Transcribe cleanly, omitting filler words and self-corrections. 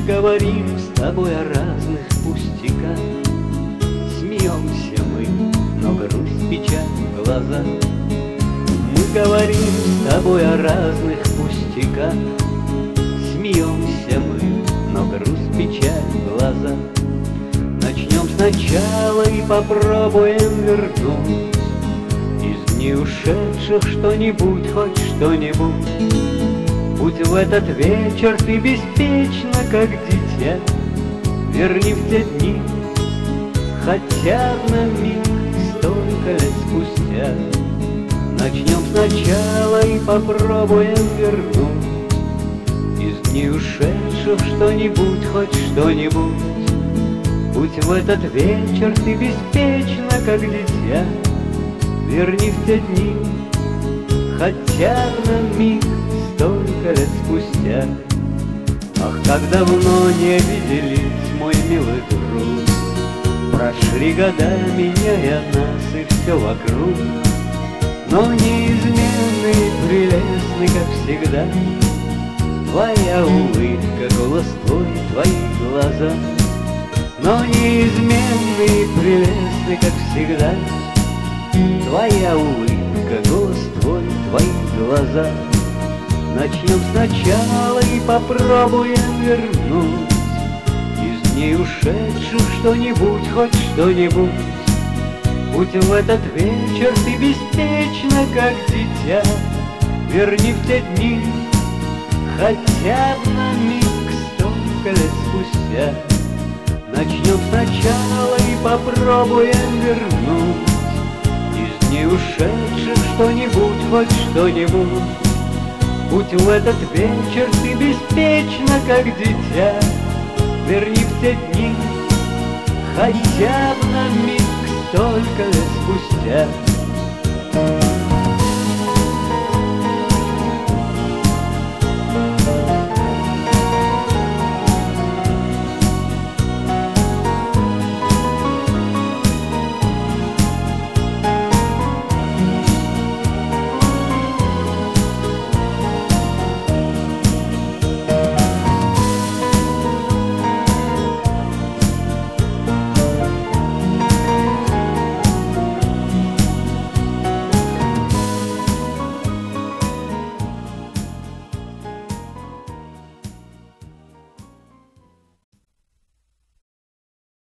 говорим с тобой о разных пустяках. Смеемся мы, но грусть, печаль в глазах. Мы говорим с тобой о разных пустяках. Смеемся мы, но грусть, печаль в глазах. Начнем сначала и попробуем вернуть из дней ушедших что-нибудь, хоть что-нибудь. Будь в этот вечер ты беспечна, как дитя, верни в те дни, хотя бы на миг, столько лет спустя. Начнем сначала и попробуем вернуть из дней ушедших что-нибудь, хоть что-нибудь. Будь в этот вечер ты беспечна, как дитя, верни в те дни, хотя бы на миг, столько лет спустя. Ах, как давно не виделись, мой милый друг. Прошли года, меняя нас и все вокруг. Но неизменный и прелестный, как всегда, твоя улыбка, голос твой, твои глаза. Но неизменный и прелестный, как всегда, твоя улыбка, голос твой, твои глаза. Начнем сначала и попробуем вернуть из дней ушедших что-нибудь, хоть что-нибудь. Будь в этот вечер ты беспечна, как дитя, верни в те дни, хотя бы на миг, столько лет спустя. Начнем сначала и попробуем вернуть из дней ушедших что-нибудь, хоть что-нибудь. Будь в этот вечер ты беспечна, как дитя, верни в те дни, хотя бы на миг, столько лет спустя.